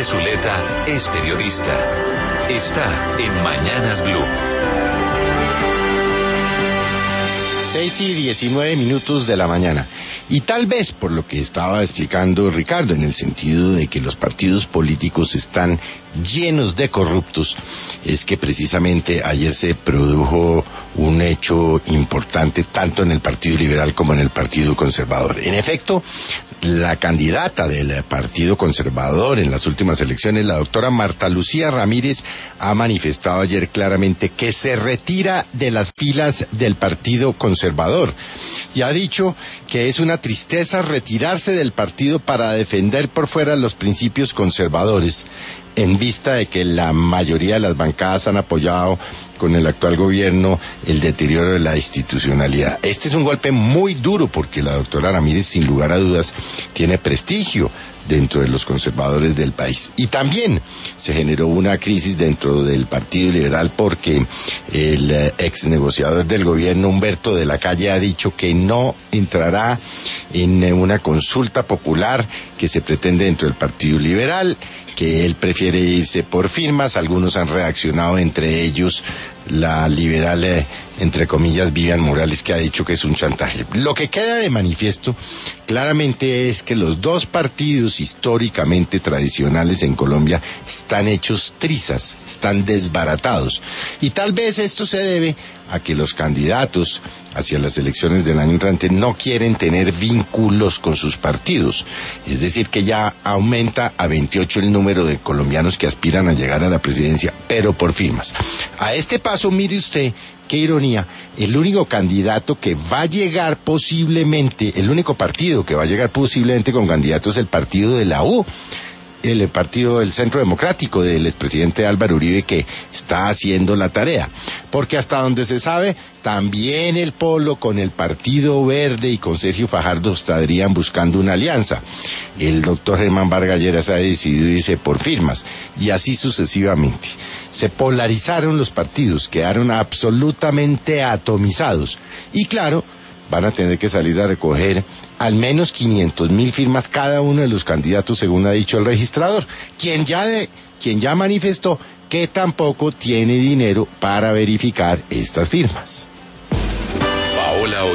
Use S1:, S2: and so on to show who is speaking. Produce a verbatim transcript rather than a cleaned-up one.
S1: Andrés Zuleta es periodista. Está en Mañanas Blue.
S2: seis y diecinueve minutos de la mañana. Y tal vez por lo que estaba explicando Ricardo, en el sentido de que los partidos políticos están llenos de corruptos, es que precisamente ayer se produjo un hecho importante tanto en el Partido Liberal como en el Partido Conservador. En efecto, la candidata del Partido Conservador en las últimas elecciones, la doctora Marta Lucía Ramírez, ha manifestado ayer claramente que se retira de las filas del Partido Conservador y ha dicho que es una tristeza retirarse del partido para defender por fuera los principios conservadores, en vista de que la mayoría de las bancadas han apoyado con el actual gobierno el deterioro de la institucionalidad. Este es un golpe muy duro porque la doctora Ramírez, sin lugar a dudas, tiene prestigio dentro de los conservadores del país. Y también se generó una crisis dentro del Partido Liberal porque el eh, ex negociador del gobierno, Humberto de la Calle, ha dicho que no entrará en eh, una consulta popular que se pretende dentro del Partido Liberal, que él prefiere irse por firmas. Algunos han reaccionado, entre ellos la liberal, eh, entre comillas, Vivian Morales, que ha dicho que es un chantaje. Lo que queda de manifiesto claramente es que los dos partidos históricamente tradicionales en Colombia están hechos trizas, están desbaratados. Y tal vez esto se debe a que los candidatos hacia las elecciones del año entrante no quieren tener vínculos con sus partidos. Es decir, que ya aumenta a veintiocho el número de colombianos que aspiran a llegar a la presidencia, pero por firmas. A este paso, mire usted, qué ironía, el único candidato que va a llegar posiblemente, el único partido que va a llegar posiblemente con candidatos es el partido de la U, el partido del Centro Democrático del expresidente Álvaro Uribe, que está haciendo la tarea, porque hasta donde se sabe, también el Polo con el Partido Verde y con Sergio Fajardo estarían buscando una alianza. El doctor Germán Vargas Lleras ha decidido irse por firmas, y así sucesivamente. Se polarizaron los partidos, quedaron absolutamente atomizados, y claro, van a tener que salir a recoger al menos quinientas mil firmas cada uno de los candidatos, según ha dicho el registrador, quien ya de, quien ya manifestó que tampoco tiene dinero para verificar estas firmas.
S1: Paola